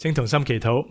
請同心祈禱。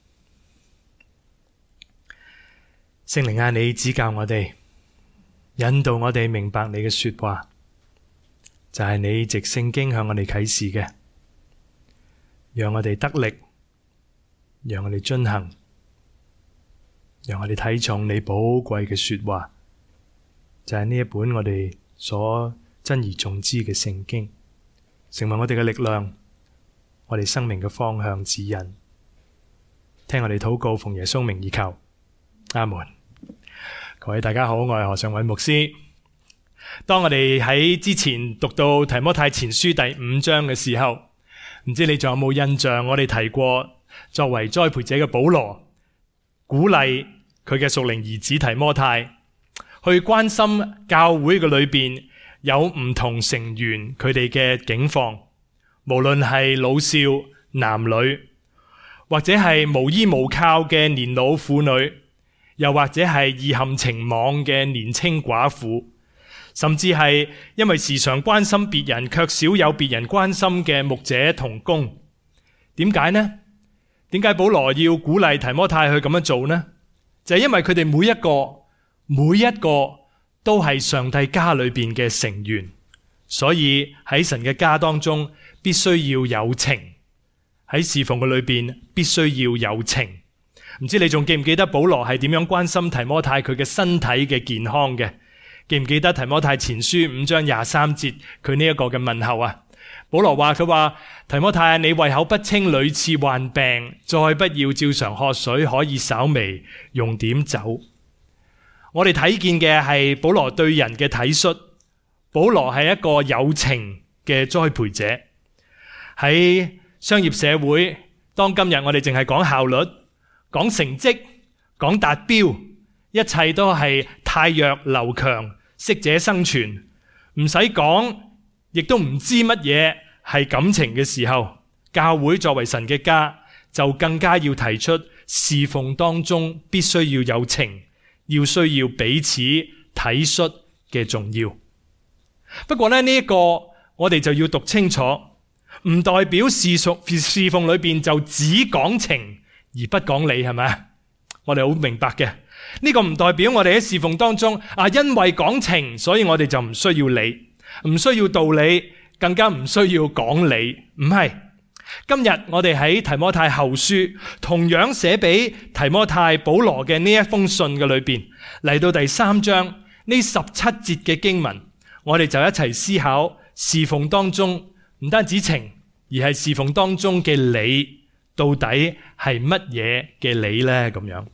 聖靈啊，你指教我哋，引導我哋明白你嘅說話，就係你藉聖經向我哋啟示嘅，讓我哋得力，讓我哋遵行，讓我哋睇重你寶貴嘅說話，就係呢一本我哋所珍而重之嘅聖經，成為我哋嘅力量，我哋生命嘅方向指引。聽我哋禱告，奉耶穌名而求，阿門。各位大家好，我係何尚偉牧師。當我哋喺之前讀到提摩太前書第5章嘅時候，唔知你仲有冇印象？我哋提過作為栽培者嘅保羅鼓勵佢嘅屬靈兒子提摩太去關心教會嘅裏邊有唔同成員佢哋嘅境況，無論係老少男女，或者係無依無靠嘅年老婦女，又或者係意陷情網嘅年青寡婦，甚至係因為時常關心別人卻少有別人關心嘅牧者同工。點解呢？點解保羅要鼓勵提摩太去咁樣做呢？就係因為佢哋每一個都係上帝家裏邊嘅成員，所以喺神嘅家當中必須要有情，喺侍奉嘅裏邊必須要有情。唔知你仲記唔記得保羅係點樣關心提摩太佢嘅身體嘅健康嘅？記唔記得提摩太前書5章23節佢呢一個嘅問候啊？保羅話佢話提摩太，你胃口不清，屢次患病，再不要照常喝水，可以稍微用點酒。我哋睇見嘅係保羅對人嘅體恤，保羅係一個有情嘅栽培者。喺商業社會，當今日我哋淨係講效率、講成績、講達標，一切都係汰弱留強，適者生存，唔使講，亦都唔知乜嘢係感情嘅時候，教會作為神嘅家，就更加要提出侍奉當中必須要有情，需要彼此體恤嘅重要。不過呢一個我哋就要讀清楚，唔代表侍奉裏邊就只講情而不講理，係咪？我哋好明白嘅。呢個唔代表我哋喺侍奉當中因為講情，所以我哋就唔需要理，唔需要道理，更加唔需要講理。唔係，今日我哋喺提摩太後書同樣寫俾提摩太保羅嘅呢一封信嘅裏邊，嚟到第3章呢17節嘅經文，我哋就一齊思考侍奉當中唔單止情，而係侍奉當中嘅理到底係乜嘢嘅理呢？咁樣，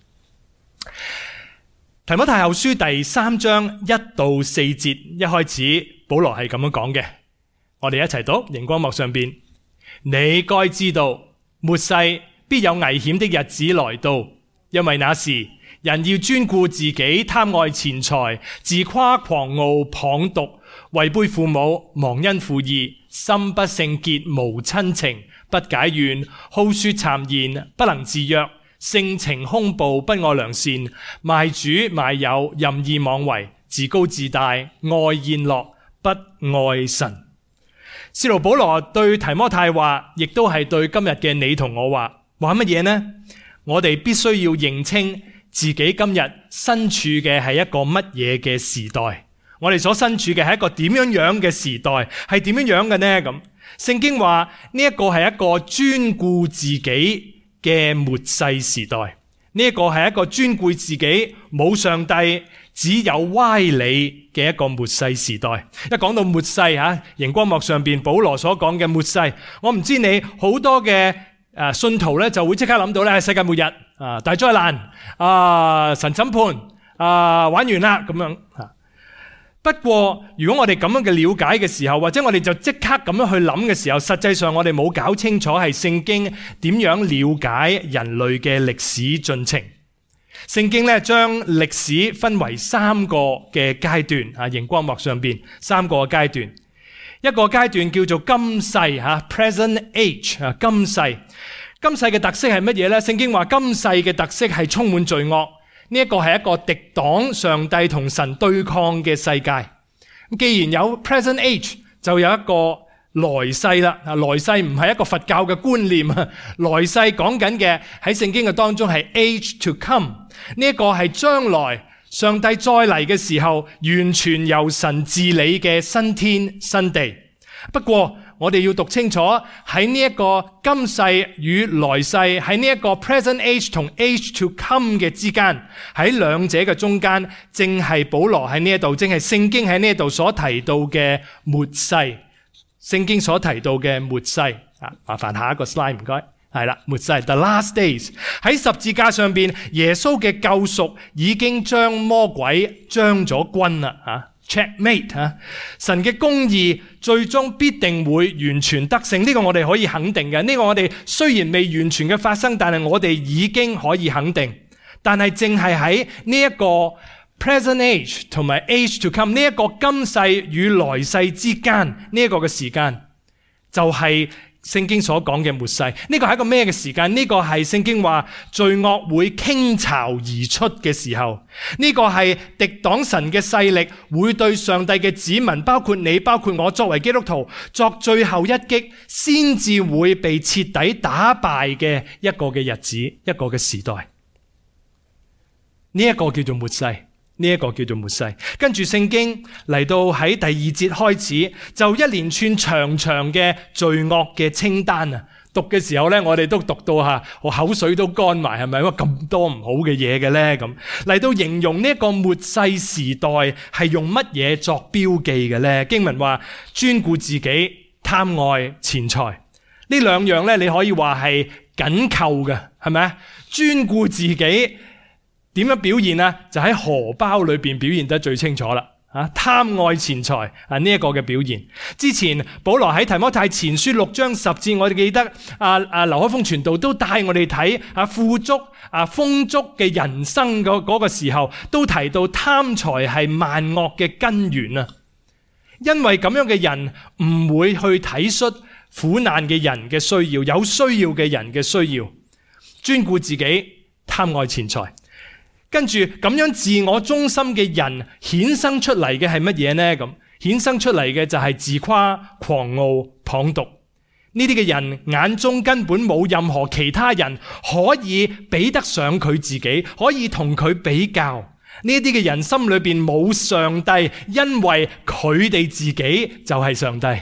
提摩太後書第3章1到4節一開始，保羅係咁樣講嘅，我哋一齊讀，熒光幕上邊，你該知道末世必有危險的日子來到，因為那時人要專顧自己，貪愛錢財，自誇狂傲，謗讟，違背父母，忘恩負義，心不聖潔，無親情，不解怨，好說讒言，不能自約，性情兇暴，不愛良善，賣主賣友，任意妄為，自高自大，愛宴樂，不愛神。使徒保羅對提摩太話，亦都係對今日嘅你同我話乜嘢呢？我哋必須要認清自己今日身處嘅係一個乜嘢嘅時代，我哋所身處嘅係一個點樣嘅時代，係點樣嘅呢？咁聖經話呢一個係一個專顧自己嘅末世時代，呢一個係一個專顧自己冇上帝，只有歪理嘅一個末世時代。一講到末世熒光幕上邊保羅所講嘅末世，我唔知你好多嘅信徒咧就會即刻諗到咧世界末日大災難神審判玩完啦咁樣。不過如果我哋咁樣嘅了解嘅時候，或者我哋就即刻咁樣去諗嘅時候，實際上我哋冇搞清楚係聖經點樣了解人類嘅歷史進程。聖經咧將歷史分為3個嘅階段，熒光幕上邊3個階段。一個階段叫做今世present age， 今世。今世嘅特色係乜嘢呢？聖經話今世嘅特色係充滿罪惡，呢一個係一個敵擋上帝同神對抗嘅世界。既然有 present age， 就有一個來世啦。來世唔係一個佛教嘅觀念啊，來世講緊嘅喺聖經嘅當中係 age to come， 呢一個係將來上帝再嚟嘅時候，完全由神治理嘅新天新地。不過我哋要讀清楚喺呢一個今世與來世，喺呢一個 present age 同 age to come 嘅之間，喺兩者嘅中間，正係保羅喺呢一度，正係聖經喺呢一度所提到嘅末世。聖經所提到嘅末世啊，麻煩下一個 slide 唔該。係啦，末世 The Last Days， 喺十字架上邊，耶穌嘅救贖已經將魔鬼將咗軍啦，checkmate， 神嘅公義最終必定會完全得勝，呢個我哋可以肯定嘅。呢個我哋雖然未完全嘅發生，但係我哋已經可以肯定。但係正係喺呢一個 present age 同埋 age to come 呢一個今世與來世之間呢一個嘅時間，就係聖經所講嘅末世。呢個係一個咩嘅時間？呢個係聖經話罪惡會傾巢而出嘅時候。呢個係敵擋神嘅勢力會對上帝嘅子民，包括你，包括我，作為基督徒作最後一擊，先至會被徹底打敗嘅一個嘅日子，一個嘅時代。呢一個叫做末世。呢一個叫做末世。跟住聖經嚟到喺第2節開始，就一連串長長嘅罪惡嘅清單啊！讀嘅時候呢，我哋都讀到我口水都乾埋，係咪？咁多唔好嘅嘢嘅呢？咁嚟到形容呢一個末世時代係用乜嘢作標記嘅呢？經文話專顧自己、貪愛錢財，呢兩樣呢，你可以話係緊扣嘅，係咪？專顧自己。點樣表現呢？就喺荷包裏邊表現得最清楚啦。貪愛錢財呢一個嘅表現。之前保羅喺提摩太前書6章10節，我哋記得劉海峰傳道都帶我哋睇富足豐足嘅人生嗰個時候，都提到貪財係萬惡嘅根源啊。因為咁樣嘅人唔會去體恤苦難嘅人嘅需要，有需要嘅人嘅需要，專顧自己，貪愛錢財。跟住咁樣自我中心嘅人衍生出嚟嘅係乜嘢呢？咁衍生出嚟嘅就係自誇、狂傲、謗讟。呢啲嘅人眼中根本冇任何其他人可以比得上佢自己，可以同佢比較。呢啲嘅人心裏邊冇上帝，因為佢哋自己就係上帝。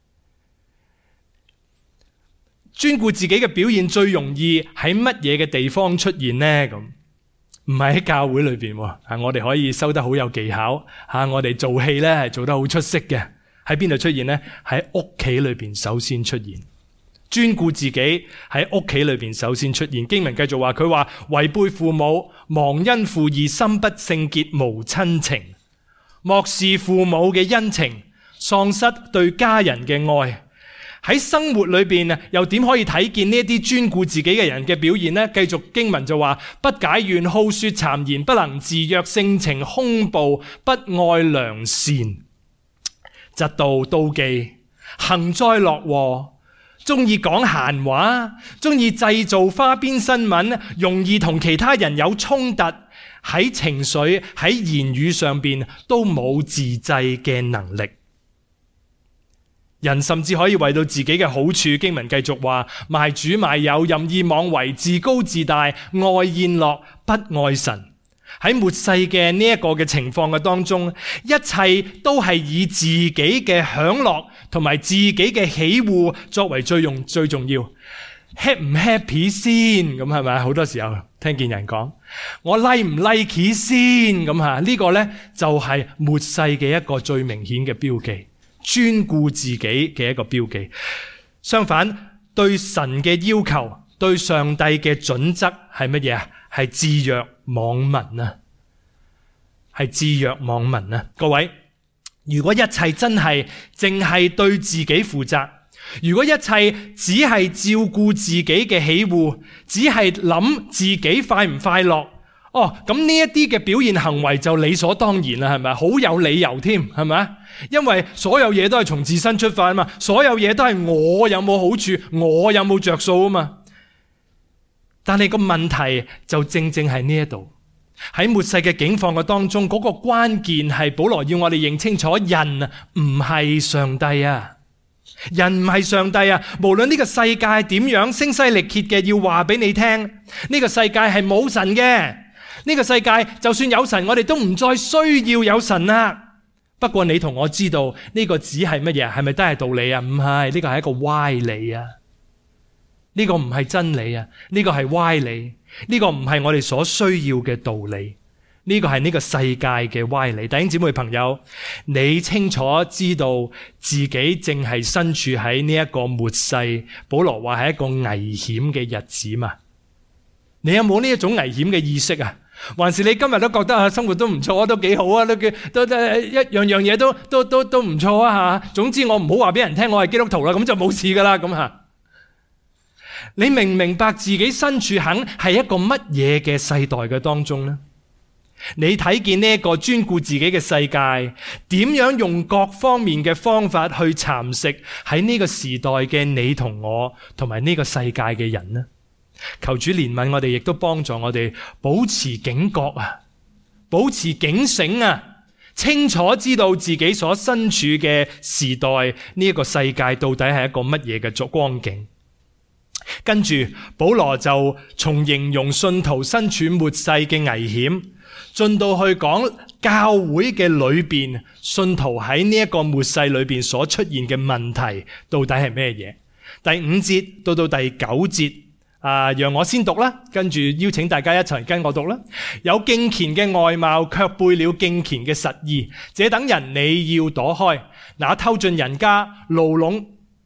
專顧自己嘅表現最容易喺乜嘢嘅地方出現呢？咁唔係喺教會裏邊，我哋可以收得好有技巧，我哋做戲咧係做得好出色嘅。喺邊度出現呢？喺屋企裏邊首先出現。專顧自己喺屋企裏邊首先出現。經文繼續話，佢話違背父母，忘恩負義，心不聖潔，無親情，漠視父母嘅恩情，喪失對家人嘅愛。喺生活裏邊又點可以睇見呢一啲專顧自己嘅人嘅表現呢？繼續經文就話，不解怨，好說讒言，不能自約，性情兇暴，不愛良善，嫉妒妒忌，幸災樂禍，中意講閒話，中意製造花邊新聞，容易同其他人有衝突，喺情緒喺言語上邊都冇自制嘅能力。人甚至可以為到自己嘅好處，經文繼續話，賣主賣友，任意妄為，自高自大，愛宴樂，不愛神。喺末世嘅呢一個嘅情況嘅當中，一切都係以自己嘅享樂同埋自己嘅喜惡作為最重要。happy 唔 happy 先，咁係咪？好多時候聽見人講我 like 唔 like 先，咁呢個呢就係末世嘅一個最明顯嘅標記。專顧自己嘅一個標記。相反，對神嘅要求，對上帝嘅準則係乜嘢啊？係置若罔聞啊！係置若罔聞啊！各位，如果一切真係淨係對自己負責，如果一切只係照顧自己嘅喜惡，只係諗自己快唔快樂，咁呢一啲嘅表現行為就理所當然啦，係咪？好有理由添，係咪？因為所有嘢都係從自身出發啊嘛，所有嘢都係我有冇好處，我有冇着數啊嘛。但係個問題就正係呢一度，喺末世嘅境況嘅當中，嗰個關鍵係保羅要我哋認清楚，人唔係上帝啊。 人唔係上帝啊！無論呢個世界點樣聲嘶力竭嘅要話俾你聽，呢個世界係冇神嘅。呢個世界就算有神，我哋都唔再需要有神啦。不過你同我知道呢個只係乜嘢？係咪都係道理啊？唔係，呢個係一個歪理啊！呢個唔係真理啊！呢個係歪理。呢個唔係我哋所需要嘅道理。呢個係呢個世界嘅歪理。弟兄姊妹朋友，你清楚知道自己正係身處喺呢一個末世，保羅話係一個危險嘅日子嘛？你有冇呢一種危險嘅意識啊？還是你今日都覺得生活都唔錯啊，都幾好啊，都一樣嘢都唔錯啊吓。總之我唔好話俾人聽我係基督徒啦，咁就冇事噶啦咁吓。你明唔明白自己身處肯係一個乜嘢嘅世代嘅當中呢？你睇見呢一個專顧自己嘅世界，點樣用各方面嘅方法去蠶食喺呢個時代嘅你同我，同埋呢個世界嘅人呢？求主憐憫我哋，亦都幫助我哋保持警覺啊，保持警醒啊，清楚知道自己所身處嘅時代，呢一個世界到底係一個乜嘢嘅光景。跟住保羅就從形容信徒身處末世嘅危險，進到去講教會嘅裏邊，信徒喺呢一個末世裏邊所出現嘅問題到底係咩嘢？第5節到第9節，讓我先讀啦，跟住邀請大家一齊跟我讀啦。有敬虔嘅外貌，卻背了敬虔嘅實意，這等人你要躲開。那偷進人家牢籠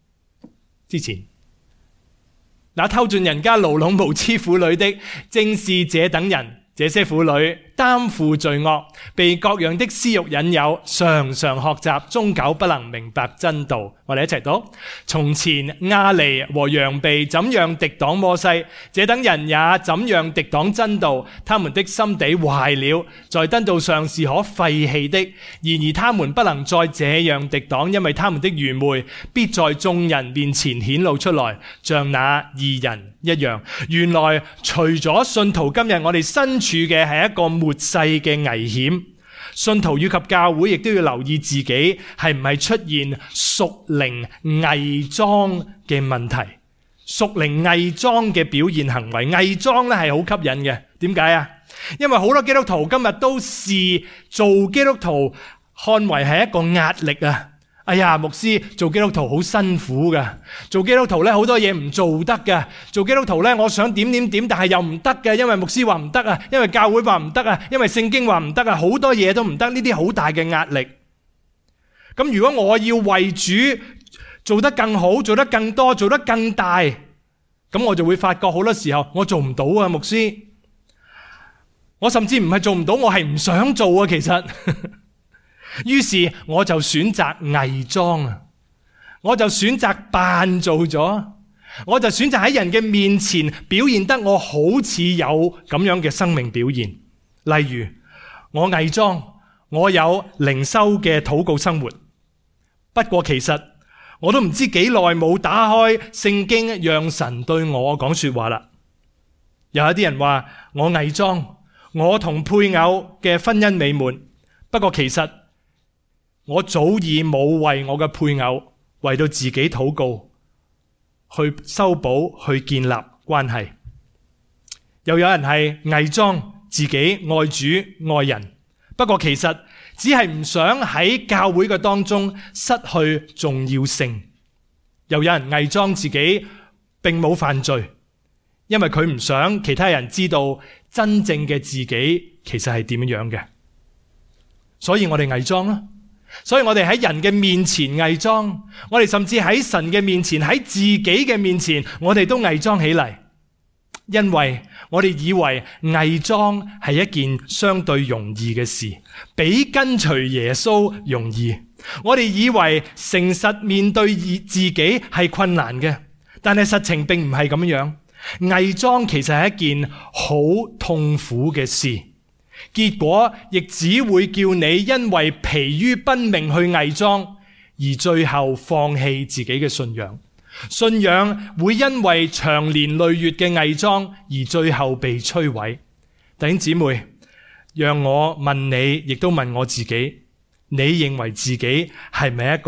無知婦女的，正是這等人。這些婦女擔負罪惡，被各樣的私欲引誘，常常學習，終久不能明白真道。我哋一齊讀：從前亞尼和楊備怎樣敵擋摩西，這等人也怎樣敵擋真道。他們的心地壞了，在真道上是可廢棄的。然而他們不能再這樣敵擋，因為他們的愚昧必在眾人面前顯露出來，像那義人一樣。原來除咗信徒，今日我哋身處嘅係一個末世嘅危險。信徒以及教會亦都要留意自己係唔係出現屬靈偽裝嘅問題，屬靈偽裝嘅表現行為。偽裝咧係好吸引嘅，點解啊？因為好多基督徒今日都視做基督徒看為係一個壓力啊！哎呀，牧師做基督徒好辛苦噶，做基督徒咧好多嘢唔做得噶，做基督徒咧我想點，但係又唔得嘅，因為牧師話唔得啊，因為教會話唔得啊，因為聖經話唔得啊，好多嘢都唔得，呢啲好大嘅壓力。咁如果我要為主做得更好，做得更多，做得更大，咁我就會發覺好多時候我做唔到啊，牧師。我甚至唔係做唔到，我係唔想做啊，其實。於是我就選擇偽裝啊，我就選擇扮做咗，我就選擇喺人嘅面前表現得我好似有咁樣嘅生命表現。例如我偽裝我有靈修嘅禱告生活，不過其實我都唔知幾耐冇打開聖經讓神對我講說話啦。有一啲人話我偽裝我同配偶嘅婚姻美滿，不過其實我早已冇為我嘅配偶為到自己禱告，去修補，去建立關係。又有人係偽裝自己愛主愛人，不過其實只係唔想喺教會嘅當中失去重要性。又有人偽裝自己並冇犯罪，因為佢唔想其他人知道真正嘅自己其實係點樣嘅。所以我哋偽裝啦。所以我哋喺人嘅面前偽裝，我哋甚至喺神嘅面前，喺自己嘅面前，我哋都偽裝起嚟。因為我哋以為偽裝係一件相對容易嘅事，比跟隨耶穌容易。我哋以為誠實面對自己係困難嘅，但係實情並唔係咁樣。偽裝其實係一件好痛苦嘅事。結果亦只會叫你因為疲於奔命去偽裝，而最後放棄自己嘅信仰。信仰會因為長年累月嘅偽裝而最後被摧毀。弟兄姊妹，讓我問你，亦都問我自己，你認為自己係咪一個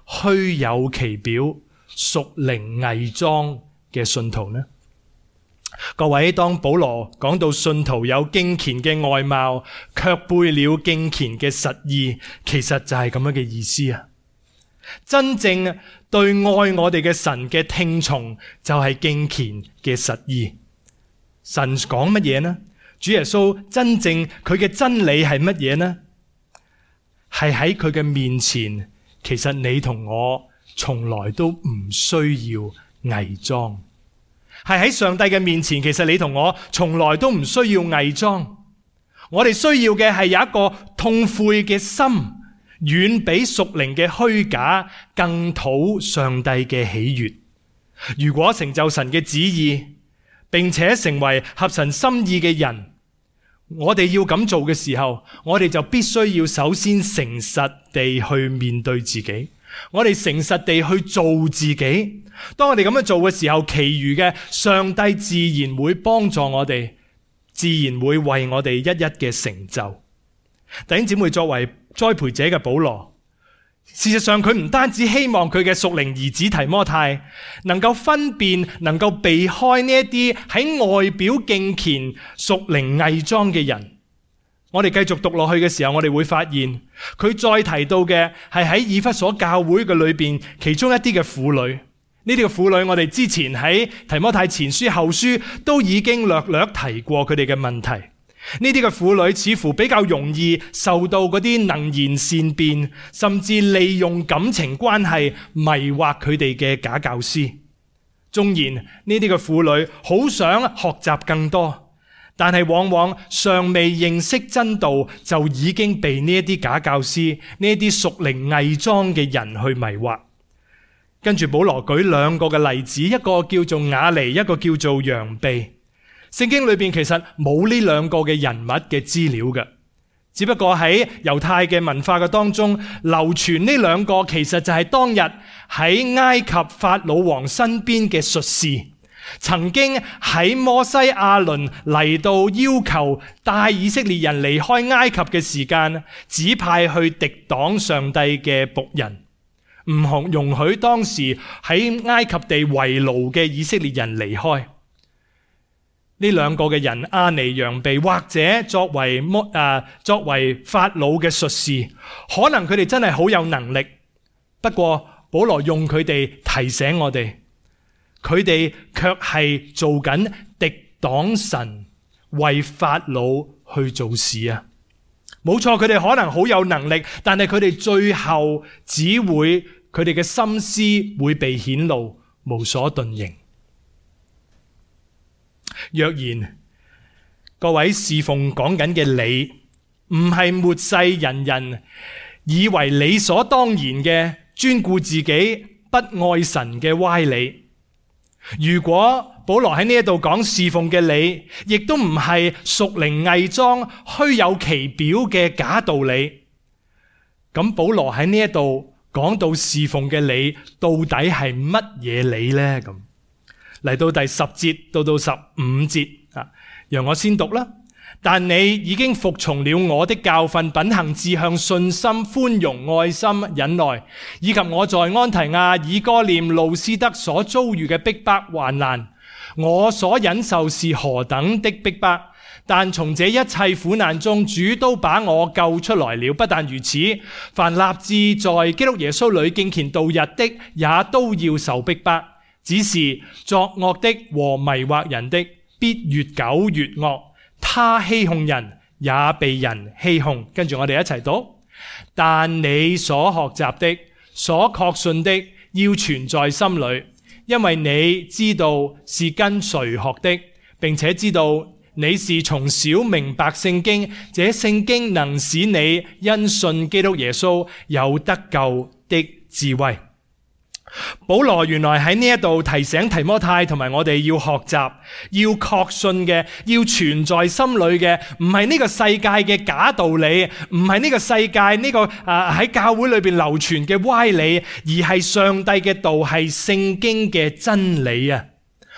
虛有其表、屬靈偽裝嘅信徒呢？各位，當保羅講到信徒有敬虔嘅外貌，卻背了敬虔嘅實意，其實就係咁樣嘅意思啊！真正對愛我哋嘅神嘅聽從，就係敬虔嘅實意。神講乜嘢呢？主耶穌真正佢嘅真理係乜嘢呢？係喺佢嘅面前，其實你同我從來都唔需要偽裝。係喺上帝嘅面前，其實你同我從來都唔需要偽裝。我哋需要嘅係有一個痛悔嘅心，遠比屬靈嘅虛假更討上帝嘅喜悅。如果成就神嘅旨意，並且成為合神心意嘅人，我哋要咁做嘅時候，我哋就必須要首先誠實地去面對自己，我哋誠實地去做自己。當我哋咁樣做嘅時候，其餘嘅上帝自然會幫助我哋，自然會為我哋一一嘅成就。弟兄姊妹，作為栽培者嘅保羅，事實上佢唔單止希望佢嘅屬靈兒子提摩太能夠分辨，能夠避開呢一啲喺外表敬虔、屬靈偽裝嘅人。我哋繼續讀落去嘅時候，我哋會發現佢再提到嘅係喺以弗所教會嘅裏邊其中一啲嘅婦女。呢啲嘅婦女，我哋之前喺提摩太前書、後書都已經略略提過佢哋嘅問題。呢啲嘅婦女似乎比較容易受到嗰啲能言善辯，甚至利用感情關係迷惑佢哋嘅假教師。縱然呢啲嘅婦女好想學習更多，但係往往尚未認識真道，就已經被呢一啲假教師、呢一啲屬靈偽裝嘅人去迷惑。跟住保羅舉兩個嘅例子，一個叫做雅尼，一個叫做楊秘。聖經裏邊其實冇呢兩個嘅人物嘅資料嘅，只不過喺猶太嘅文化嘅當中流傳呢兩個，其實就係當日喺埃及法老王身邊嘅術士，曾經喺摩西亞倫嚟到要求帶以色列人離開埃及嘅時間，指派去敵擋上帝嘅僕人，唔容許當時喺埃及地為奴嘅以色列人離開。呢兩個嘅人，亞尼、楊秘，或者作為法老嘅術士，可能佢哋真係好有能力。不過保羅用佢哋提醒我哋，佢哋卻係做緊敵擋神，為法老去做事啊！冇錯，佢哋可能好有能力，但係佢哋最後只會，佢哋嘅心思會被顯露，無所遁形。若然各位侍奉講緊嘅你，唔係末世人人以為理所當然嘅專顧自己不愛神嘅歪理，如果保羅喺呢一度講侍奉嘅你，亦都唔係屬靈偽裝虛有其表嘅假道理，咁保羅喺呢一度講到侍奉嘅你到底係乜嘢你呢？咁嚟到第10節到到15節啊，讓我先讀啦。但你已經服從了我的教訓、品行、志向、信心、寬容、愛心、忍耐，以及我在安提亞、以哥念、路斯德所遭遇嘅逼迫患難，我所忍受是何等的逼迫，但從這一切苦難中，主都把我救出來了。不但如此，凡立志在基督耶穌裏敬虔度日的，也都要受逼迫。只是作惡的和迷惑人的，必越久越惡。他欺哄人，也被人欺哄。跟住我哋一齊讀。但你所學習的、所確信的，要存在心裏，因為你知道是跟誰學的，並且知道你是從小明白聖經，這聖經能使你因信基督耶穌有得救的智慧。保羅原來喺呢一度提醒提摩太同埋我哋要學習，要確信嘅，要存在心裏嘅，唔係呢個世界嘅假道理，唔係呢個世界呢個喺教會裏邊流傳嘅歪理，而係上帝嘅道，係聖經嘅真理啊！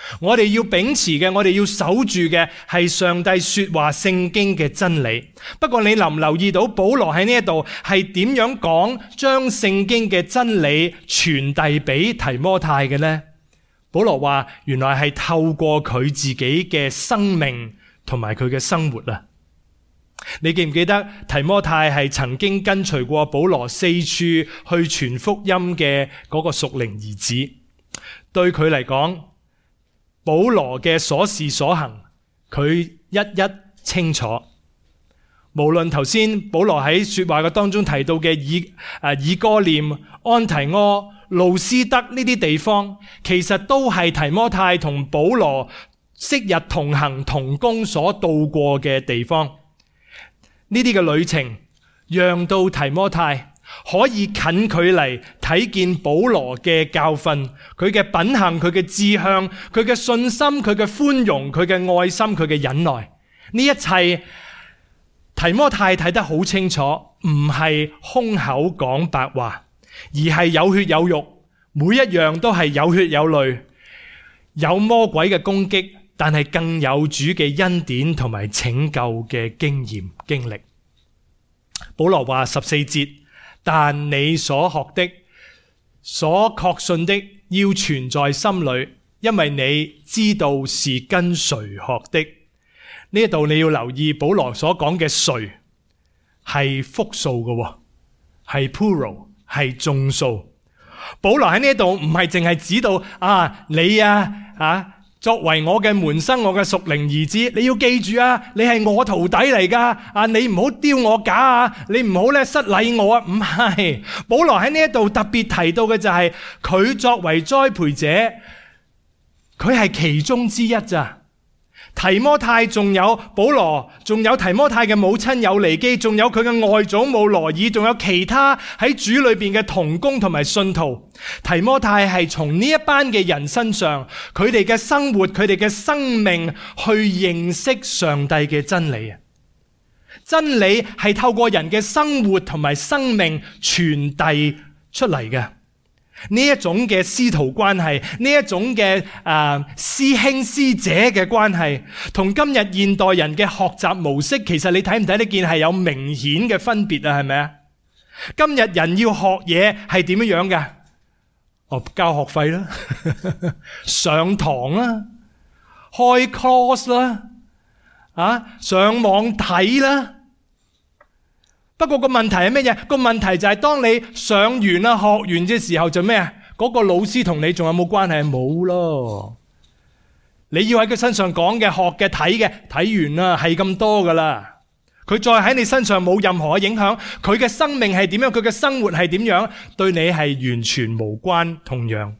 我哋要秉持嘅，我哋要守住嘅係上帝說話聖經嘅真理。不過你留唔留意到保羅喺呢一度係點樣講將聖經嘅真理傳遞俾提摩太嘅呢？保羅話原來係透過佢自己嘅生命同埋佢嘅生活啊！你記唔記得提摩太係曾經跟隨過保羅四處去傳福音嘅嗰個屬靈兒子？對佢嚟講，保羅嘅所事所行，佢一一清楚。無論頭先保羅喺說話嘅當中提到嘅以哥念、安提阿、路斯德呢啲地方，其實都係提摩太同保羅昔日同行同工所到過嘅地方。呢啲嘅旅程，讓到提摩太可以近距離睇見保羅嘅教訓，佢嘅品行，佢嘅志向，佢嘅信心，佢嘅寬容，佢嘅愛心，佢嘅忍耐。呢一切提摩太睇得好清楚，唔係空口講白話，而係有血有肉，每一樣都係有血有淚，有魔鬼嘅攻擊，但係更有主嘅恩典同埋拯救嘅經驗經歷。保羅話14節，但你所學的、所確信的，要存在心裏，因為你知道是跟誰學的。呢度你要留意保羅所講嘅誰係複數嘅，係 plural， 係眾數。保羅喺呢度唔係淨係指到你作為我嘅門生，我嘅屬靈兒子，你要記住你係我徒弟嚟噶，你唔好丟我架你唔好失禮我唔係。保羅喺呢度特別提到嘅就係佢作為栽培者，佢係其中之一咋。提摩太仲有保羅，仲有提摩太嘅母親友尼基，仲有佢嘅外祖母羅爾，仲有其他喺主裏邊嘅同工同埋信徒。提摩太係從呢一班嘅人身上，佢哋嘅生活，佢哋嘅生命去認識上帝嘅真理啊！真理係透過人嘅生活同埋生命傳遞出嚟嘅。呢一種嘅師徒關係，呢一種嘅師兄師姐嘅關係，同今日現代人嘅學習模式，其實你睇唔睇得見係有明顯嘅分別啊？係咪啊？今日人要學嘢係點樣嘅？交學費啦，上堂啦，開 course 啦，上網睇啦。不過個問題係咩嘢？個問題就係當你上完啦、學完嘅時候就咩啊？嗰個老師同你仲有冇關係？冇咯。你要喺佢身上講嘅、學嘅、睇嘅，睇完啦，係咁多噶啦。佢再喺你身上冇任何嘅影響，佢嘅生命係點樣？佢嘅生活係點樣？對你係完全無關。同樣，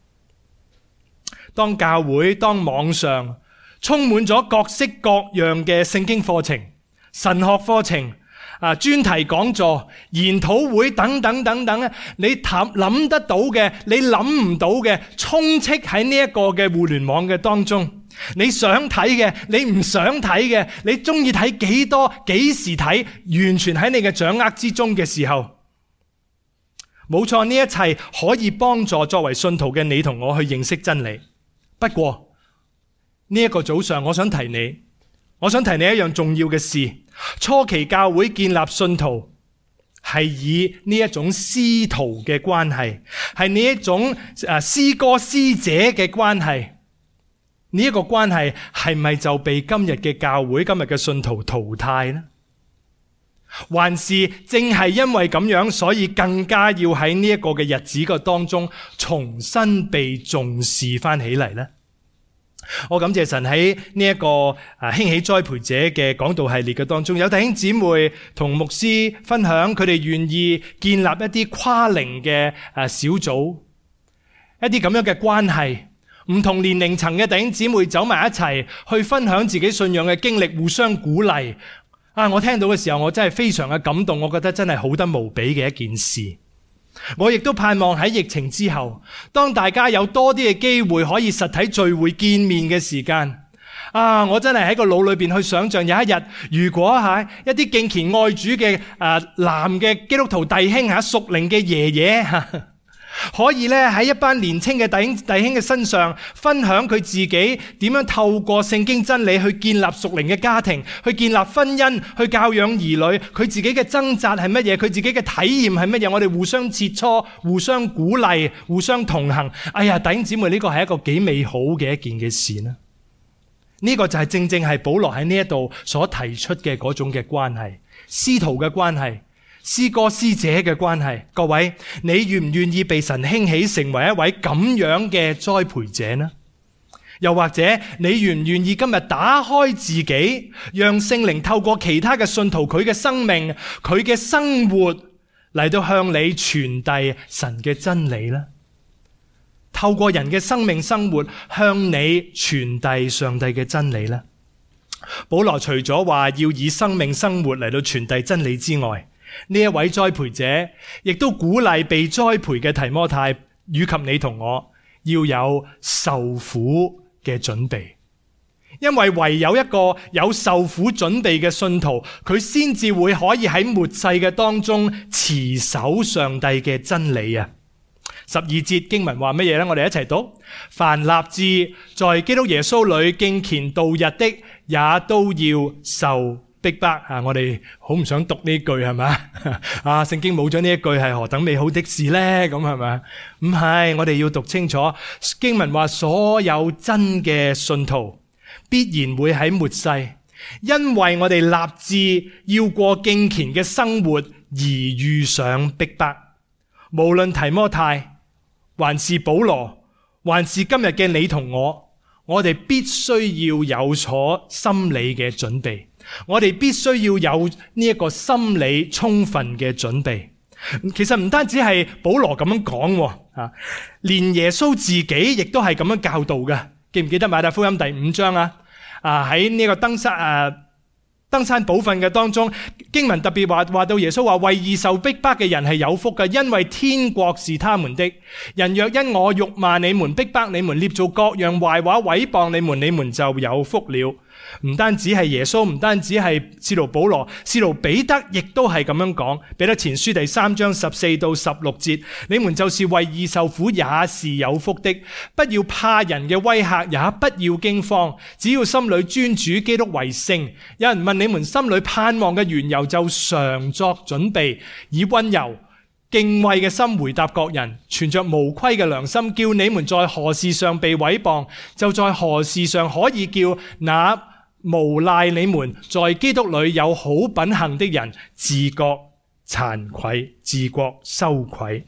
當教會、當網上充滿咗各式各樣嘅聖經課程、神學課程、專題講座、研討會等等等等咧，你諗得到嘅，你諗唔到嘅，充斥喺呢一個嘅互聯網嘅當中。你想睇嘅，你唔想睇嘅，你中意睇幾多、幾時睇，完全喺你嘅掌握之中嘅時候，冇錯，呢一切可以幫助作為信徒嘅你同我去認識真理。不過呢一個早上，我想提你一樣重要嘅事。初期教會建立信徒係以呢一種師徒嘅關係，係呢一種師哥師姐嘅關係。呢一個關係係咪就被今日嘅教會、今日嘅信徒淘汰呢？還是正係因為咁樣，所以更加要喺呢一個嘅日子嘅當中重新被重視翻起嚟呢？我感謝神喺呢一個興起栽培者嘅講道系列嘅當中，有弟兄姊妹同牧師分享，佢哋願意建立一啲跨齡嘅小組，一啲咁樣嘅關係，唔同年齡層嘅弟兄姊妹走埋一齊去分享自己信仰嘅經歷，互相鼓勵。我聽到嘅時候，我真係非常嘅感動，我覺得真係好得無比嘅一件事。我亦都盼望喺疫情之後，當大家有多啲嘅機會可以實體聚會見面嘅時間，我真係喺個腦裏邊去想象，有一日如果一啲敬虔愛主嘅男嘅基督徒弟兄屬靈嘅爺爺可以咧喺一班年輕嘅弟兄嘅身上分享佢自己點樣透過聖經真理去建立屬靈嘅家庭，去建立婚姻，去教養兒女。佢自己嘅掙扎係乜嘢？佢自己嘅體驗係乜嘢？我哋互相切磋，互相鼓勵，互相同行。哎呀，弟兄姊妹，呢個係一個幾美好嘅一件嘅事呢？呢個就係正正係保羅喺呢一度所提出嘅嗰種嘅關係，師徒嘅關係，師哥師姐嘅關係。各位，你願唔願意被神興起成為一位咁樣嘅栽培者呢？又或者你願唔願意今日打開自己，讓聖靈透過其他嘅信徒，佢嘅生命，佢嘅生活嚟到向你傳遞神嘅真理呢？透過人嘅生命生活向你傳遞上帝嘅真理呢？保羅除咗話要以生命生活嚟到傳遞真理之外，呢一位栽培者亦都鼓勵被栽培嘅提摩太以及你同我要有受苦嘅準備，因為唯有一個有受苦準備嘅信徒，佢先至會可以喺末世嘅當中持守上帝嘅真理啊！12節經文話乜嘢呢？我哋一齊讀：凡立志在基督耶穌裏敬虔度日的，也都要受逼迫啊！我哋好唔想讀呢句係咪？啊，聖經冇咗呢一句係何等美好的事呢？咁係咪？唔係，我哋要讀清楚經文話，所有真嘅信徒必然會喺末世，因為我哋立志要過敬虔嘅生活而遇上逼迫。無論提摩太還是保羅，還是今日嘅你同我哋必須要有所心理嘅準備，我哋必須要有呢一個心理充分嘅準備。其實唔單止係保羅咁樣講，連耶穌自己亦都係咁樣教導嘅。記唔記得馬太福音第5章啊？喺呢個登山寶訓嘅當中，經文特別話到耶穌話，為義受逼迫嘅人係有福嘅，因為天國是他們的。人若因我辱罵你們、逼迫你們、捏造各樣壞話毀謗你們，你們就有福了。唔單止係耶穌，唔單止係使徒保羅，使徒彼得亦都係咁樣講。彼得前書第3章14到16節，你們就是為義受苦，也是有福的。不要怕人嘅威嚇，也不要驚慌，只要心裏尊主基督為聖。有人問你們心裏盼望嘅緣由，就常作準備，以溫柔敬畏嘅心回答各人，存着無虧嘅良心，叫你們在何事上被毀謗，就在何事上可以叫那無賴你們在基督裏有好品行的人自覺慚愧，自覺羞愧。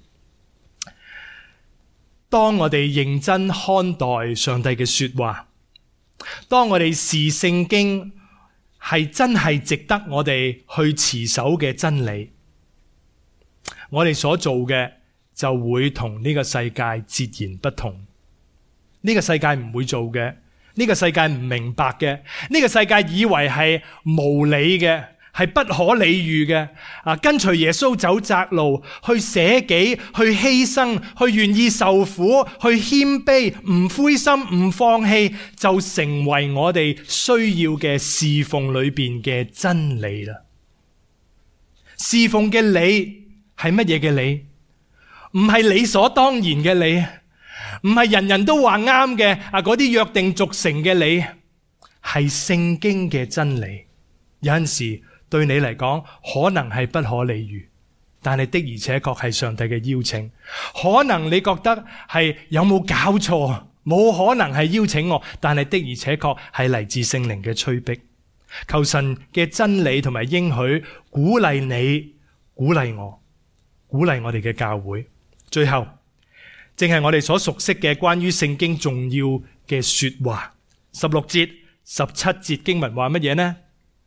當我哋認真看待上帝嘅說話，當我哋視聖經係真係值得我哋去持守嘅真理，我哋所做嘅就會同呢個世界截然不同。呢個世界唔會做嘅，呢個世界唔明白嘅，呢個世界以為係無理嘅，係不可理喻嘅。跟隨耶穌走窄路，去捨己，去犧牲，去願意受苦，去謙卑，唔灰心，唔放棄，就成為我哋需要嘅侍奉裏邊嘅真理啦。侍奉嘅理係乜嘢嘅理？唔係理所當然嘅理，唔係人人都話啱嘅嗰啲約定俗成嘅理，係聖經嘅真理。有陣時對你嚟講可能係不可理喻，但係的而且確係上帝嘅邀請。可能你覺得係有冇搞錯？冇可能係邀請我，但係的而且確係嚟自聖靈嘅催逼。求神嘅真理同埋應許鼓勵你，鼓勵我，鼓勵我哋嘅教會。最後正係我哋所熟悉嘅關於聖經重要嘅說話。16節、17節經文話乜嘢呢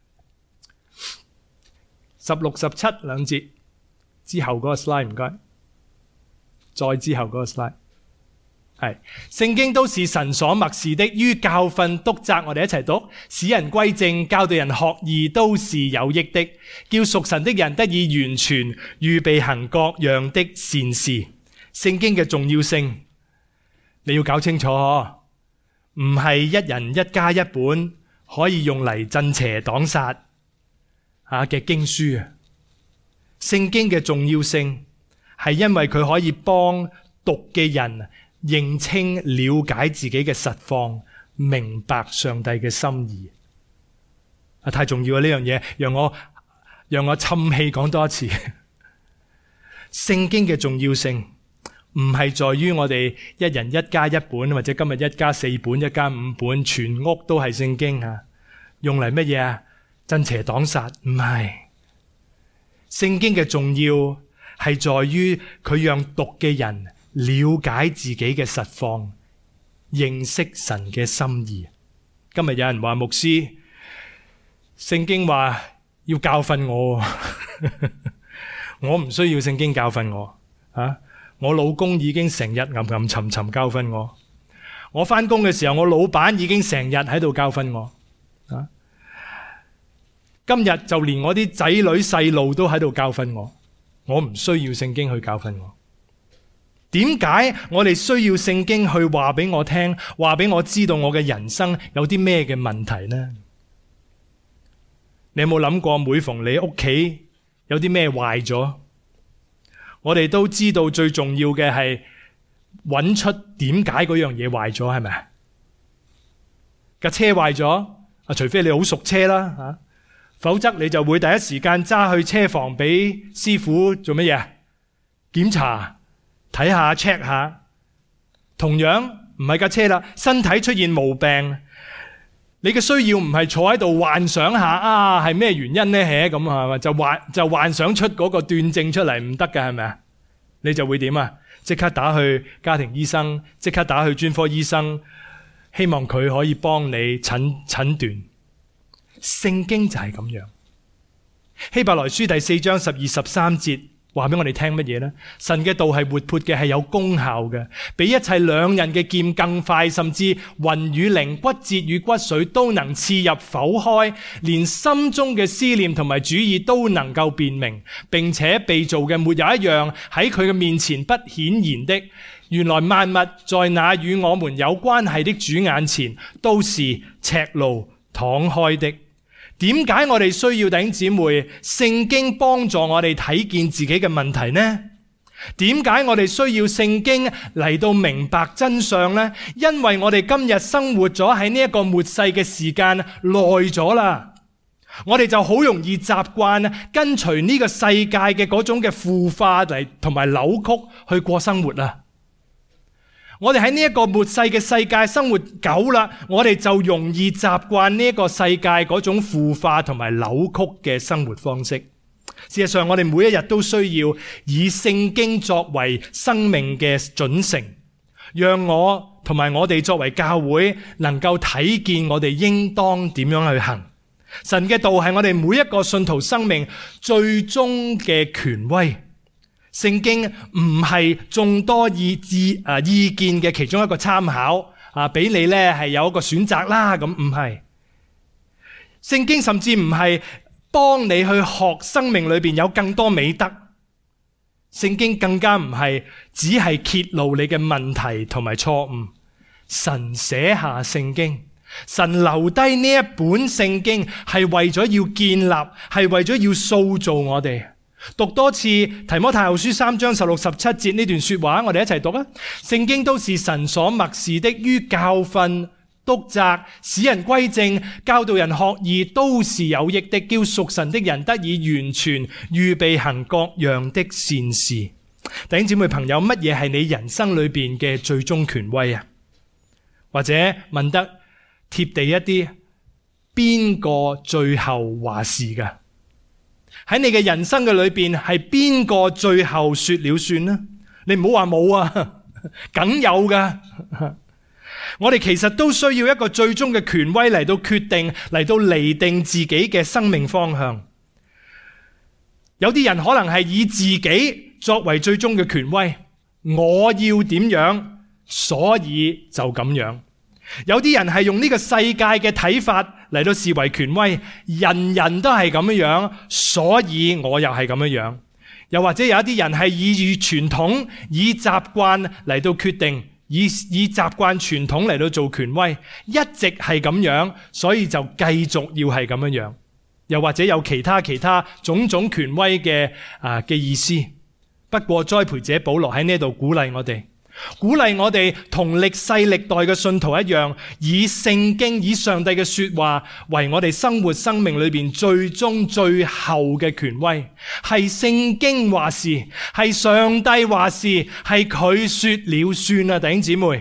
？16、17兩節之後嗰個 slide 唔該，再之後嗰個 slide 係聖經都是神所默示的，於教訓、督責，我哋一齊讀，使人歸正，教導人學義，都是有益的，叫屬神的人得以完全，預備行各樣的善事。聖經嘅重要性你要搞清楚，唔係一人一家一本可以用嚟鎮邪擋煞嘅經書。聖經嘅重要性係因為佢可以幫讀嘅人認清了解自己嘅實況，明白上帝嘅心意。太重要啊！呢樣嘢讓我氹氣講多一次。聖經嘅重要性唔係在於我哋一人一家一本，或者今日一家4本、一家5本，全屋都係聖經啊！用嚟乜嘢啊？鎮邪黨殺？唔係。聖經嘅重要係在於佢讓讀嘅人了解自己嘅實況，認識神嘅心意。今日有人話牧師，聖經話要教訓我，我唔需要聖經教訓我啊！我老公已經成日吟沉教訓我，我返工嘅時候，我老闆已經成日喺度教訓我啊！今日就連我啲仔女細路都喺度教訓我，我唔需要聖經去教訓我。點解我哋需要聖經去話俾我聽，話俾我知道我嘅人生有啲咩嘅問題呢？你有冇諗過，每逢你屋企有啲咩壞咗，我哋都知道最重要嘅係揾出點解嗰樣嘢壞咗，係咪？架車壞咗，除非你好熟車啦，否則你就會第一時間揸去車房俾師傅做乜嘢？檢查，睇下 check 下。同樣唔係架車啦，身體出現毛病，你嘅需要唔係坐喺度幻想下啊，係咩原因呢？咁啊，就幻想出嗰個斷症出嚟，唔得㗎，係咪啊？你就會點啊？即刻打去家庭醫生，即刻打去專科醫生，希望佢可以幫你診斷。聖經就係咁樣。希伯來書第4章12、13節話俾我哋聽乜嘢呢？神嘅道係活潑嘅，係有功效嘅，比一切兩刃嘅劍更快，甚至魂與靈、骨節與骨髓都能刺入剖開，連心中嘅思念同埋主意都能夠辨明，並且被造嘅沒有一樣喺佢嘅面前不顯然的。原來萬物在那與我們有關係的主眼前都是赤露敞開的。點解我哋需要弟兄姊妹聖經幫助我哋睇見自己嘅問題呢？點解我哋需要聖經嚟到明白真相呢？因為我哋今日生活咗喺呢一個末世嘅時間耐咗啦，我哋就好容易習慣跟隨呢個世界嘅嗰種嘅腐化嚟同埋扭曲去過生活啦。我哋喺呢一個末世嘅世界生活久啦，我哋就容易習慣呢一個世界嗰種腐化同埋扭曲嘅生活方式。事實上，我哋每一日都需要以聖經作為生命嘅準繩，讓我同埋我哋作為教會能夠睇見我哋應當點樣去行。神嘅道係我哋每一個信徒生命最終嘅權威。聖經唔係眾多意見嘅其中一個參考俾你咧係有一個選擇啦，咁唔係。聖經甚至唔係幫你去學生命裏邊有更多美德。聖經更加唔係只係揭露你嘅問題同埋錯誤。神寫下聖經，神留低呢一本聖經係為咗要建立，係為咗要塑造我哋。讀多次提摩太後書3章16、17節呢段說話，我哋一齊讀啊！聖經都是神所默示的，於教訓、督責、使人歸正、教導人學義，都是有益的，叫屬神的人得以完全，預備行各樣的善事。弟兄姊妹朋友，乜嘢係你人生裏邊嘅最終權威啊？或者問得貼地一啲，邊個最後話事噶？喺你嘅人生嘅裏邊，係邊個最後說了算呢？你唔好話冇啊，梗有噶。我哋其實都需要一個最終嘅權威嚟到決定，嚟到釐定自己嘅生命方向。有啲人可能係以自己作為最終嘅權威，我要點樣，所以就咁樣。有啲人係用呢個世界嘅睇法嚟到視為權威，人人都係咁樣，所以我又係咁樣。又或者有一啲人係以傳統、以習慣嚟到決定，以習慣傳統嚟到做權威，一直係咁樣，所以就繼續要係咁樣。又或者有其他種種權威嘅意思。不過栽培者保羅喺呢度鼓勵我哋， 鼓勵我哋同歷世歷代嘅信徒一樣，以聖經、以上帝嘅說話為我哋生活生命裏邊最終最後嘅權威。係聖經話事，係上帝話事，係佢說了算啊！弟兄姊妹，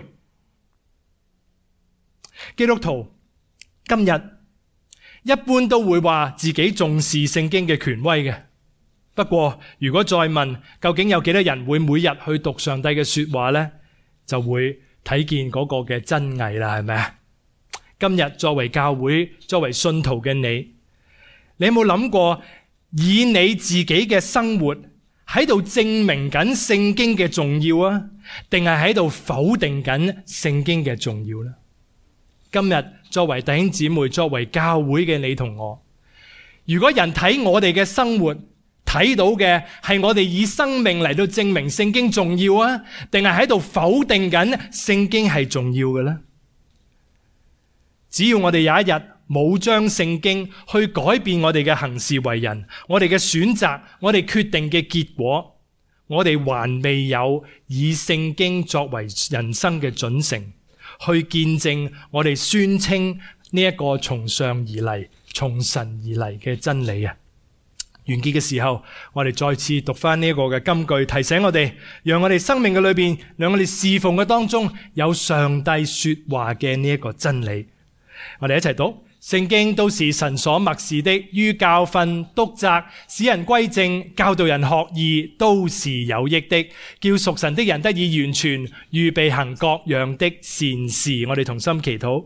基督徒今日一般都會話自己重視聖經嘅權威嘅。不過如果再問究竟有幾多人會每日去讀上帝嘅說話呢，就會睇見嗰個嘅真偽啦，係咪啊？今日作為教會、作為信徒嘅你有冇諗過以你自己嘅生活喺度證明緊聖經嘅重要啊，定係喺度否定緊聖經嘅重要呢？今日作為弟兄姊妹、作為教會嘅你同我，如果人睇我哋嘅生活，睇到嘅係我哋以生命嚟到證明聖經重要啊，定係喺度否定緊聖經係重要嘅呢？只要我哋有一日冇將聖經去改變我哋嘅行事為人，我哋嘅選擇，我哋決定嘅結果，我哋還未有以聖經作為人生嘅準繩，去見證我哋宣稱呢一個從上而嚟、從神而嚟嘅真理啊！完結嘅時候，我哋再次讀翻呢一個嘅金句，提醒我哋，讓我哋生命嘅裏邊，讓我哋侍奉嘅當中有上帝說話嘅呢一個真理。我哋一齊讀，聖經都是神所默示的，於教訓、督責、使人歸正、教導人學義，都是有益的，叫屬神的人得以完全，預備行各樣的善事。我哋同心祈禱。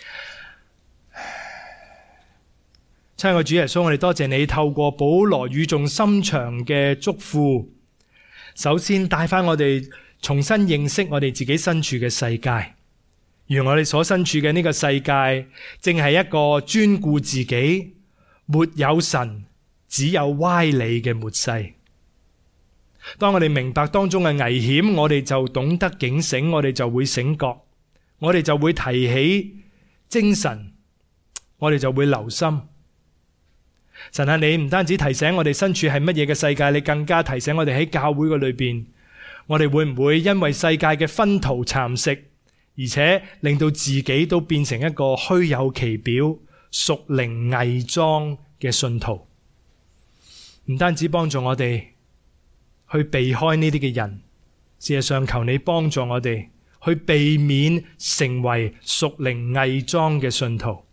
親愛的主耶穌，我哋多謝你透過保羅語重心長嘅囑咐，首先帶翻我哋重新認識我哋自己身處嘅世界。原來我哋所身處嘅呢個世界，正係一個專顧自己、沒有神、只有歪理嘅末世。當我哋明白當中嘅危險，我哋就懂得警醒，我哋就會醒覺，我哋就會提起精神，我哋就會留心。神啊，你唔單止提醒我哋身處係乜嘢嘅世界，你更加提醒我哋喺教會嘅裏邊，我哋會唔會因為世界嘅薰陶蠶食，而且令到自己都變成一個虛有其表、屬靈偽裝嘅信徒？唔單止幫助我哋去避開呢啲嘅人，事實上求你幫助我哋去避免成為屬靈偽裝嘅信徒。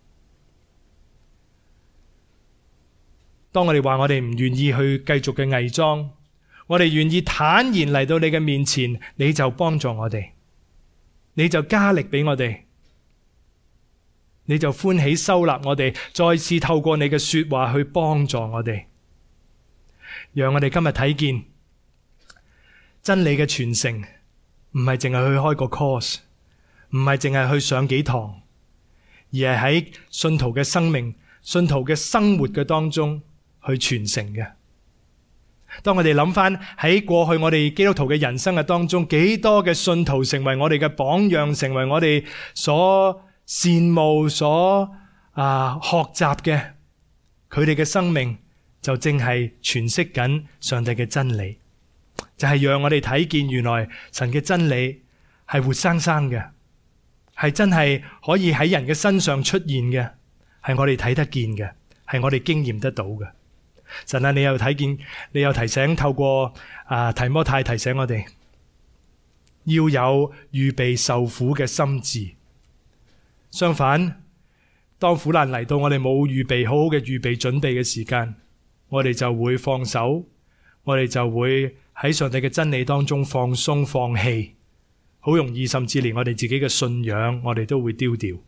當我哋話我哋唔願意去繼續嘅偽裝，我哋願意坦然嚟到你嘅面前，你就幫助我哋，你就加力俾我哋，你就歡喜收納我哋，再次透過你嘅說話去幫助我哋，讓我哋今日睇見真理嘅傳承，唔係淨係去開個 course， 唔係淨係去上幾堂，而係喺信徒嘅生命、信徒嘅生活嘅當中去傳承嘅。當我哋諗翻喺過去我哋基督徒嘅人生嘅當中，幾多嘅信徒成為我哋嘅榜樣，成為我哋所羨慕、所學習嘅，佢哋嘅生命就正係詮釋緊上帝嘅真理，就係讓我哋睇見原來神嘅真理係活生生嘅，係真係可以喺人嘅身上出現嘅，係我哋睇得見嘅，係我哋經驗得到嘅。神啊，你又睇見，你又提醒，透過提摩太提醒我哋要有預備受苦嘅心志。相反，當苦難嚟到，我哋冇預備好好嘅預備準備嘅時間，我哋就會放手，我哋就會喺上帝嘅真理當中放鬆放棄，好容易甚至連我哋自己嘅信仰我哋都會丟掉。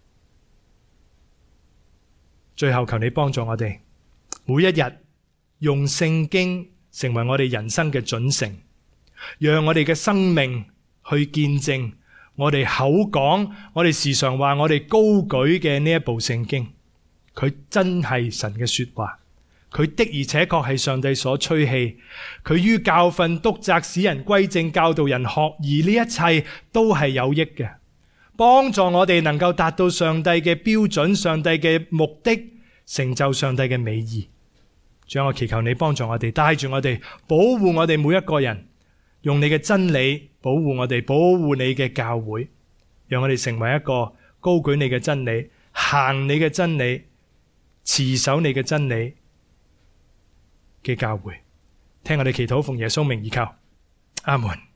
最後求你幫助我哋，每一日用聖經成為我哋人生嘅準繩，讓我哋嘅生命去見證我哋口講，我哋時常話我哋高舉嘅呢一部聖經，佢真係神嘅說話，佢的而且確係上帝所吹氣，佢於教訓、督責、使人歸正、教導人學義，呢一切都係有益嘅，幫助我哋能夠達到上帝嘅標準、上帝嘅目的，成就上帝嘅美意。主啊，我祈求你幫助我哋，帶住我哋，保護我哋每一個人，用你嘅真理保護我哋，保護你嘅教會，讓我哋成為一個高舉你嘅真理，行你嘅真理，持守你嘅真理嘅教會。聽我哋祈禱，奉耶穌名而求，阿門。